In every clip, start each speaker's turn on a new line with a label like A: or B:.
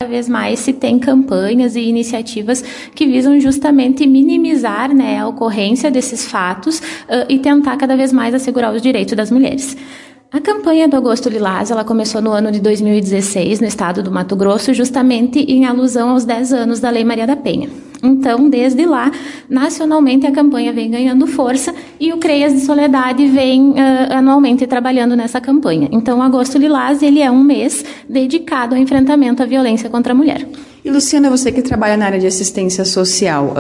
A: vez mais se tem campanhas e iniciativas que visam justamente minimizar, né, a ocorrência desses fatos e tentar cada vez mais assegurar os direitos das mulheres. A campanha do Agosto Lilás, ela começou no ano de 2016, no estado do Mato Grosso, justamente em alusão aos 10 anos da Lei Maria da Penha. Então, desde lá, nacionalmente a campanha vem ganhando força e o CREAS de Soledade vem anualmente trabalhando nessa campanha. Então, o Agosto Lilás, ele é um mês dedicado ao enfrentamento à violência contra a mulher.
B: E, Luciana, você que trabalha na área de assistência social,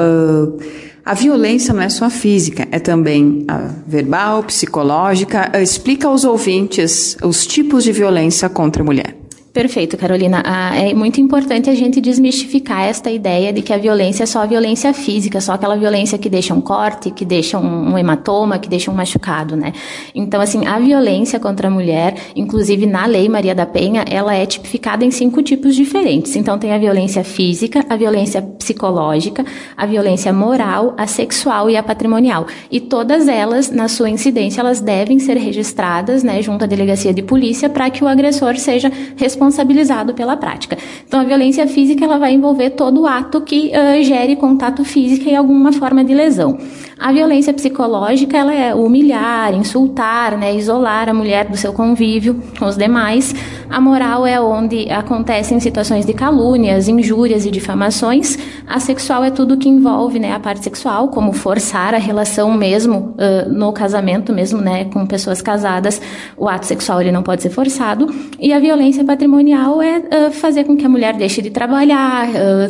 B: a violência não é só física, é também verbal, psicológica. Explica aos ouvintes os tipos de violência contra a mulher.
A: Perfeito, Carolina. É muito importante a gente desmistificar esta ideia de que a violência é só a violência física, só aquela violência que deixa um corte, que deixa um hematoma, que deixa um machucado, né? Então, assim, a violência contra a mulher, inclusive na Lei Maria da Penha, ela é tipificada em 5 tipos diferentes. Então, tem a violência física, a violência psicológica, a violência moral, a sexual e a patrimonial. E todas elas, na sua incidência, elas devem ser registradas, né, junto à delegacia de polícia para que o agressor seja responsabilizado pela prática. Então, a violência física ela vai envolver todo ato que gere contato físico e alguma forma de lesão. A violência psicológica ela é humilhar, insultar, né, isolar a mulher do seu convívio com os demais. A moral é onde acontecem situações de calúnias, injúrias e difamações. A sexual é tudo que envolve, né, a parte sexual, como forçar a relação mesmo no casamento, mesmo, né, com pessoas casadas. O ato sexual ele não pode ser forçado. E a violência patrimonial é fazer com que a mulher deixe de trabalhar,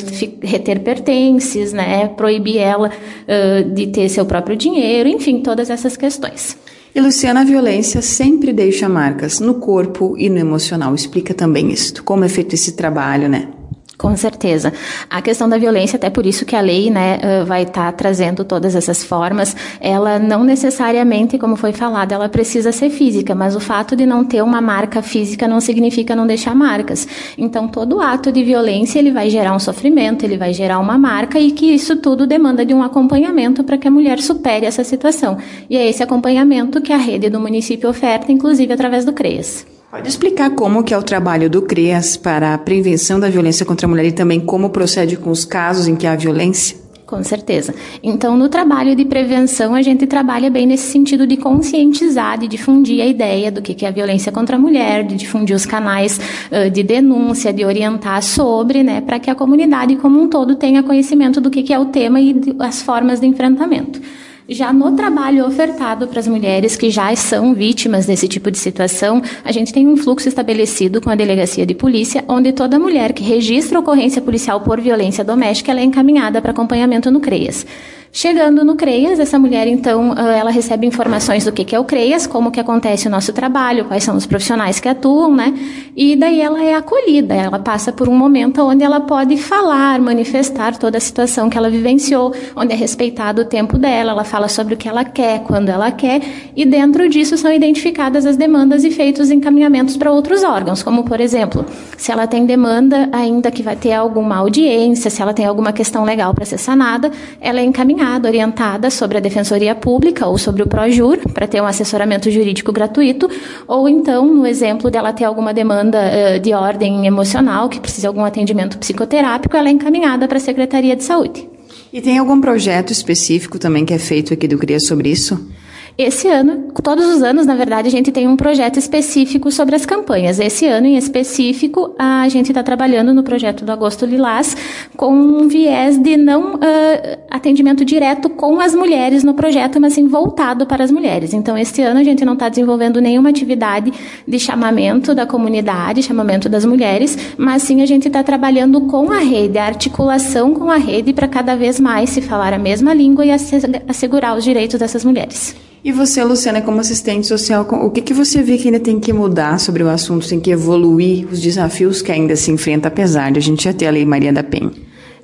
A: reter pertences, né, proibir ela de ter seu próprio dinheiro, enfim, todas essas questões.
B: E, Luciana, a violência sempre deixa marcas no corpo e no emocional. Explica também isso, como é feito esse trabalho, né?
A: Com certeza. A questão da violência, até por isso que a lei, né, vai estar trazendo todas essas formas, ela não necessariamente, como foi falado, ela precisa ser física, mas o fato de não ter uma marca física não significa não deixar marcas. Então, todo ato de violência, ele vai gerar um sofrimento, ele vai gerar uma marca e que isso tudo demanda de um acompanhamento para que a mulher supere essa situação. E é esse acompanhamento que a rede do município oferta, inclusive através do CREAS.
B: Pode explicar como que é o trabalho do CREAS para a prevenção da violência contra a mulher e também como procede com os casos em que há violência?
A: Com certeza. Então, no trabalho de prevenção, a gente trabalha bem nesse sentido de conscientizar, de difundir a ideia do que é a violência contra a mulher, de difundir os canais de denúncia, de orientar sobre, né, para que a comunidade como um todo tenha conhecimento do que é o tema e as formas de enfrentamento. Já no trabalho ofertado para as mulheres que já são vítimas desse tipo de situação, a gente tem um fluxo estabelecido com a delegacia de polícia, onde toda mulher que registra ocorrência policial por violência doméstica, ela é encaminhada para acompanhamento no CREAS. Chegando no CREAS, essa mulher, então, ela recebe informações do que é o CREAS, como que acontece o nosso trabalho, quais são os profissionais que atuam, né? E daí ela é acolhida, ela passa por um momento onde ela pode falar, manifestar toda a situação que ela vivenciou, onde é respeitado o tempo dela, ela fala sobre o que ela quer, quando ela quer, e dentro disso são identificadas as demandas e feitos encaminhamentos para outros órgãos, como, por exemplo, se ela tem demanda ainda que vai ter alguma audiência, se ela tem alguma questão legal para ser sanada, ela é encaminhada, orientada sobre a Defensoria Pública ou sobre o Projur, para ter um assessoramento jurídico gratuito, ou então, no exemplo dela ter alguma demanda de ordem emocional, que precisa de algum atendimento psicoterápico, ela é encaminhada para a Secretaria de Saúde.
B: E tem algum projeto específico também que é feito aqui do CREAS sobre isso?
A: Esse ano, todos os anos, na verdade, a gente tem um projeto específico sobre as campanhas. Esse ano, em específico, a gente está trabalhando no projeto do Agosto Lilás com um viés de não atendimento direto com as mulheres no projeto, mas sim voltado para as mulheres. Então, esse ano a gente não está desenvolvendo nenhuma atividade de chamamento da comunidade, chamamento das mulheres, mas sim a gente está trabalhando com a rede, a articulação com a rede para cada vez mais se falar a mesma língua e assegurar os direitos dessas mulheres.
B: E você, Luciana, como assistente social, o que você vê que ainda tem que mudar sobre o assunto, tem que evoluir os desafios que ainda se enfrenta, apesar de a gente já ter a Lei Maria da Penha?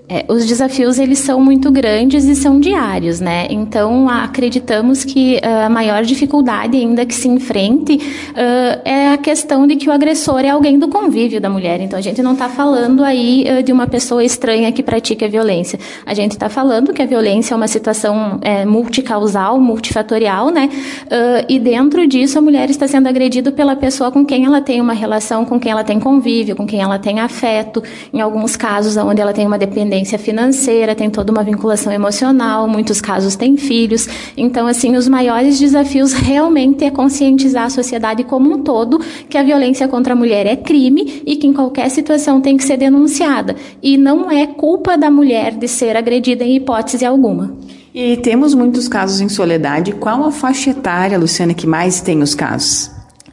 A: Os desafios, eles são muito grandes e são diários, né? Então, acreditamos que a maior dificuldade ainda que se enfrente é a questão de que o agressor é alguém do convívio da mulher. Então, a gente não está falando aí de uma pessoa estranha que pratica a violência. A gente está falando que a violência é uma situação multicausal, multifatorial, né? E dentro disso, a mulher está sendo agredida pela pessoa com quem ela tem uma relação, com quem ela tem convívio, com quem ela tem afeto. Em alguns casos, onde ela tem uma dependência financeira, tem toda uma vinculação emocional, muitos casos têm filhos. Então, assim, os maiores desafios realmente é conscientizar a sociedade como um todo que a violência contra a mulher é crime e que em qualquer situação tem que ser denunciada. E não é culpa da mulher de ser agredida em hipótese alguma.
B: E temos muitos casos em Soledade. Qual a faixa etária, Luciana, que mais tem os casos?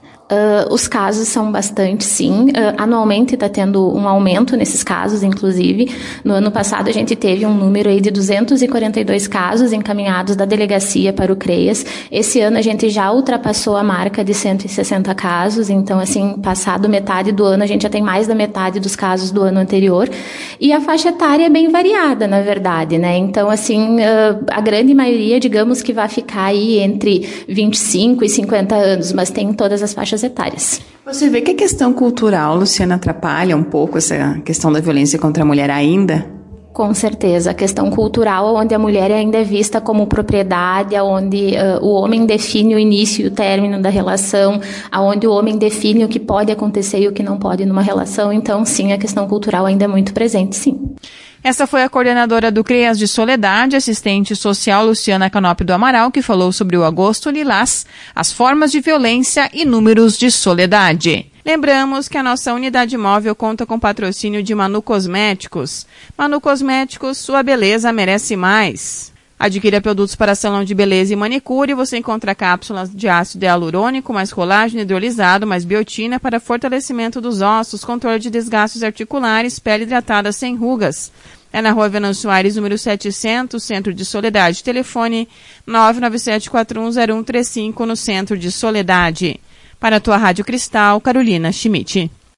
A: Os casos são bastante, sim. Anualmente está tendo um aumento nesses casos, inclusive. No ano passado, a gente teve um número aí de 242 casos encaminhados da delegacia para o CREAS. Esse ano, a gente já ultrapassou a marca de 160 casos. Então, assim, passado metade do ano, a gente já tem mais da metade dos casos do ano anterior. E a faixa etária é bem variada, na verdade, né? Então, assim, a grande maioria, digamos que vai ficar aí entre 25 e 50 anos, mas tem todas as faixas etárias.
B: Você vê que a questão cultural, Luciana, atrapalha um pouco essa questão da violência contra a mulher ainda?
A: Com certeza. A questão cultural, onde a mulher ainda é vista como propriedade, onde o homem define o início e o término da relação, onde o homem define o que pode acontecer e o que não pode numa relação. Então, sim, a questão cultural ainda é muito presente, sim.
C: Essa foi a coordenadora do CREAS de Soledade, assistente social Luciana Canopy do Amaral, que falou sobre o Agosto Lilás, as formas de violência e números de Soledade. Lembramos que a nossa unidade móvel conta com patrocínio de Manu Cosméticos. Manu Cosméticos, sua beleza merece mais. Adquira produtos para salão de beleza e manicure. Você encontra cápsulas de ácido hialurônico, mais colágeno hidrolisado, mais biotina para fortalecimento dos ossos, controle de desgastes articulares, pele hidratada sem rugas. É na Rua Venâncio Aires, número 700, Centro de Soledade. Telefone 997410135, no Centro de Soledade. Para a tua Rádio Cristal, Carolina Schmidt.